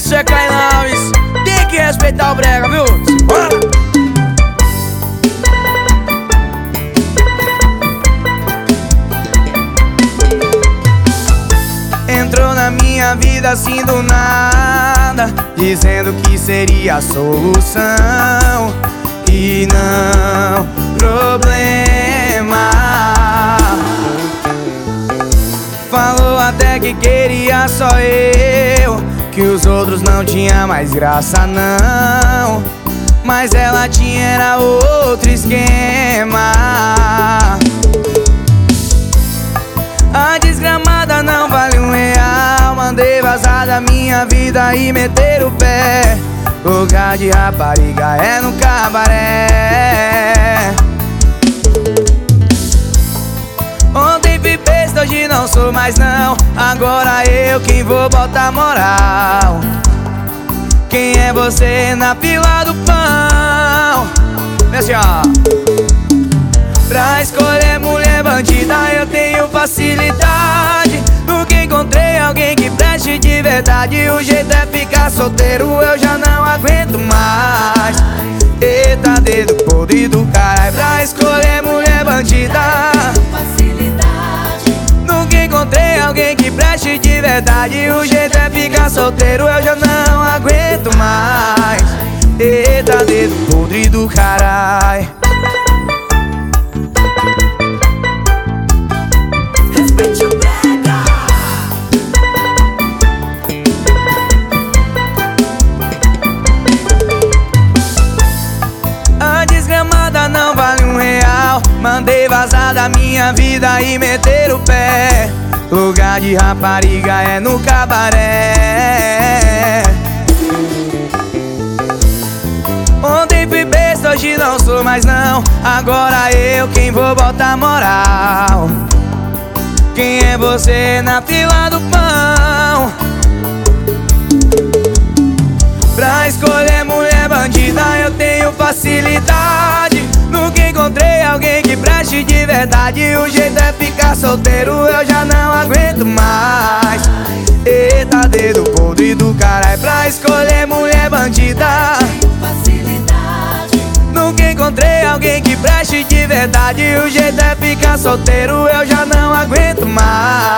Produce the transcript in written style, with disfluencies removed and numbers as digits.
Isso é Kainan Alves. Tem que respeitar o brega, viu? Simbora! Entrou na minha vida assim do nada, dizendo que seria a solução. E não problema. Falou até que queria só eu, que os outros não tinha mais graça não. Mas ela tinha era outro esquema. A desgramada não vale R$1. Mandei vazar da minha vida e meter o pé. Lugar de rapariga é no cabaré. Ontem fui besta, hoje não sou mais não. Agora eu quem vou botar moral. Quem é você na fila do pão? Vem assim, ó. Pra escolher mulher bandida eu tenho facilidade. Nunca encontrei alguém que preste de verdade. O jeito é ficar solteiro, eu já não aguento mais. Eita, dedo podre do caralho. Pra escolher mulher bandida nunca encontrei alguém que preste de verdade. O jeito é ficar solteiro, eu já não aguento mais. Eita, dedo podre do caralho. Não vale R$1. Mandei vazar da minha vida e meter o pé. Lugar de rapariga é no cabaré. Ontem fui besta, hoje não sou mais não. Agora eu quem vou botar moral. Quem é você na fila do pão? Pra escolher mulher bandida eu tenho facilidade. Nunca encontrei alguém que preste de verdade. O jeito é ficar solteiro, eu já não aguento mais. Eita, dedo podre do caralho. Pra escolher mulher bandida nunca encontrei alguém que preste de verdade. O jeito é ficar solteiro, eu já não aguento mais.